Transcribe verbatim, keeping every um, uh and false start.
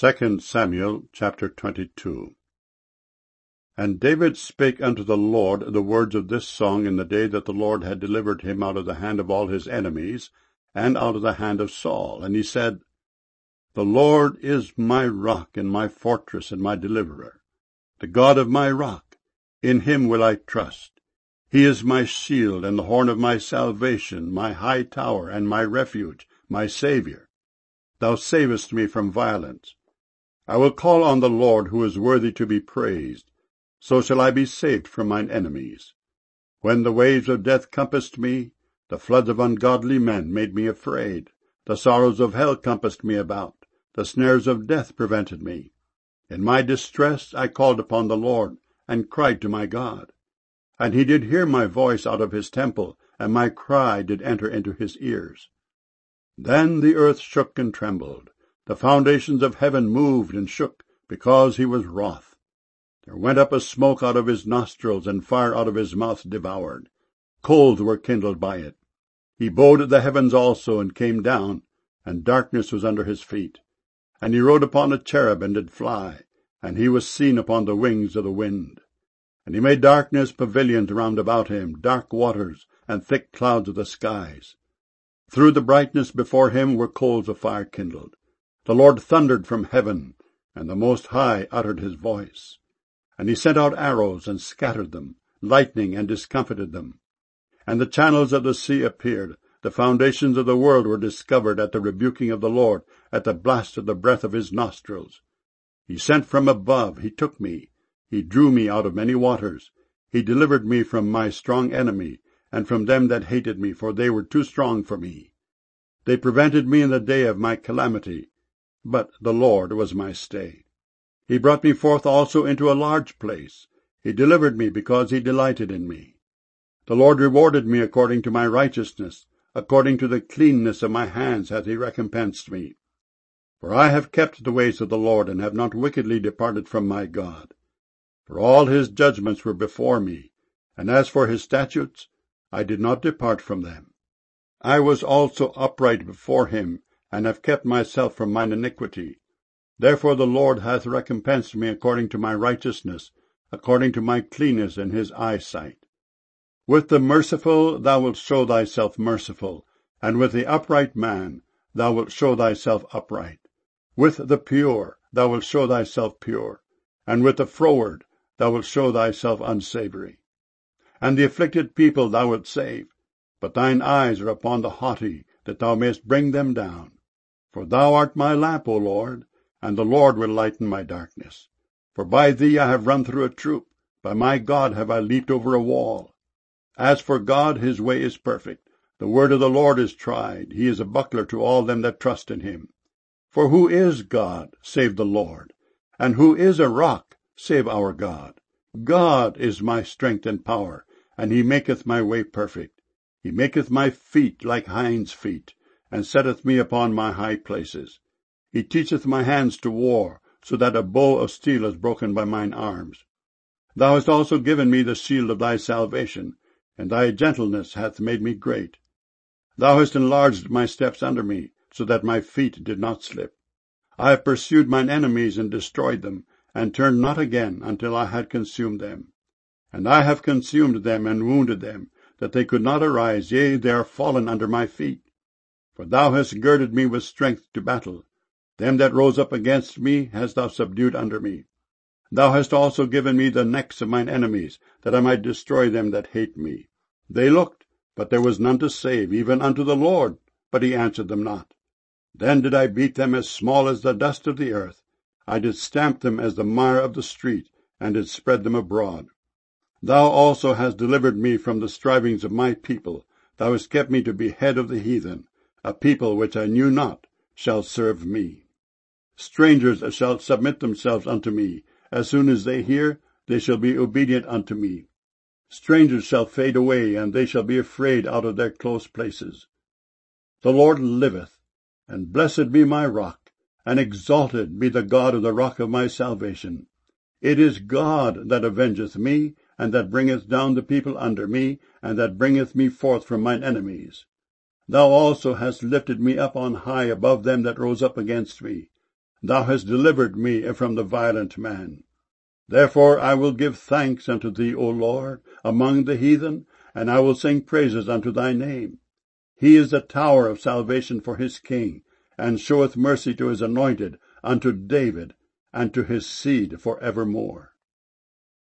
Second Samuel chapter twenty-two. And David spake unto the Lord the words of this song in the day that the Lord had delivered him out of the hand of all his enemies, and out of the hand of Saul. And he said, The Lord is my rock, and my fortress, and my deliverer, the God of my rock. In him will I trust. He is my shield, and the horn of my salvation, my high tower, and my refuge, my Saviour. Thou savest me from violence. I will call on the Lord, who is worthy to be praised. So shall I be saved from mine enemies. When the waves of death compassed me, the floods of ungodly men made me afraid. The sorrows of hell compassed me about. The snares of death prevented me. In my distress I called upon the Lord, and cried to my God. And he did hear my voice out of his temple, and my cry did enter into his ears. Then the earth shook and trembled. The foundations of heaven moved and shook, because he was wroth. There went up a smoke out of his nostrils, and fire out of his mouth devoured. Coals were kindled by it. He bowed the heavens also, and came down, and darkness was under his feet. And he rode upon a cherub, and did fly, and he was seen upon the wings of the wind. And he made darkness pavilions round about him, dark waters, and thick clouds of the skies. Through the brightness before him were coals of fire kindled. The Lord thundered from heaven, and the Most High uttered his voice. And he sent out arrows, and scattered them, lightning, and discomfited them. And the channels of the sea appeared. The foundations of the world were discovered at the rebuking of the Lord, at the blast of the breath of his nostrils. He sent from above, he took me. He drew me out of many waters. He delivered me from my strong enemy, and from them that hated me, for they were too strong for me. They prevented me in the day of my calamity, but the Lord was my stay. He brought me forth also into a large place. He delivered me because he delighted in me. The Lord rewarded me according to my righteousness. According to the cleanness of my hands hath he recompensed me. For I have kept the ways of the Lord, and have not wickedly departed from my God. For all his judgments were before me, and as for his statutes, I did not depart from them. I was also upright before him, and have kept myself from mine iniquity. Therefore the Lord hath recompensed me according to my righteousness, according to my cleanness in his eyesight. With the merciful thou wilt show thyself merciful, and with the upright man thou wilt show thyself upright. With the pure thou wilt show thyself pure, and with the froward thou wilt show thyself unsavoury. And the afflicted people thou wilt save, but thine eyes are upon the haughty, that thou mayest bring them down. For thou art my lamp, O Lord, and the Lord will lighten my darkness. For by thee I have run through a troop, by my God have I leaped over a wall. As for God, his way is perfect. The word of the Lord is tried. He is a buckler to all them that trust in him. For who is God, save the Lord? And who is a rock, save our God? God is my strength and power, and he maketh my way perfect. He maketh my feet like hinds' feet, and setteth me upon my high places. He teacheth my hands to war, so that a bow of steel is broken by mine arms. Thou hast also given me the shield of thy salvation, and thy gentleness hath made me great. Thou hast enlarged my steps under me, so that my feet did not slip. I have pursued mine enemies and destroyed them, and turned not again until I had consumed them. And I have consumed them and wounded them, that they could not arise, yea, they are fallen under my feet. For thou hast girded me with strength to battle. Them that rose up against me hast thou subdued under me. Thou hast also given me the necks of mine enemies, that I might destroy them that hate me. They looked, but there was none to save, even unto the Lord, but he answered them not. Then did I beat them as small as the dust of the earth. I did stamp them as the mire of the street, and did spread them abroad. Thou also hast delivered me from the strivings of my people. Thou hast kept me to be head of the heathen. A people which I knew not shall serve me. Strangers shall submit themselves unto me. As soon as they hear, they shall be obedient unto me. Strangers shall fade away, and they shall be afraid out of their close places. The Lord liveth, and blessed be my rock, and exalted be the God of the rock of my salvation. It is God that avengeth me, and that bringeth down the people under me, and that bringeth me forth from mine enemies. Thou also hast lifted me up on high above them that rose up against me. Thou hast delivered me from the violent man. Therefore I will give thanks unto thee, O Lord, among the heathen, and I will sing praises unto thy name. He is a tower of salvation for his king, and showeth mercy to his anointed, unto David, and to his seed for evermore.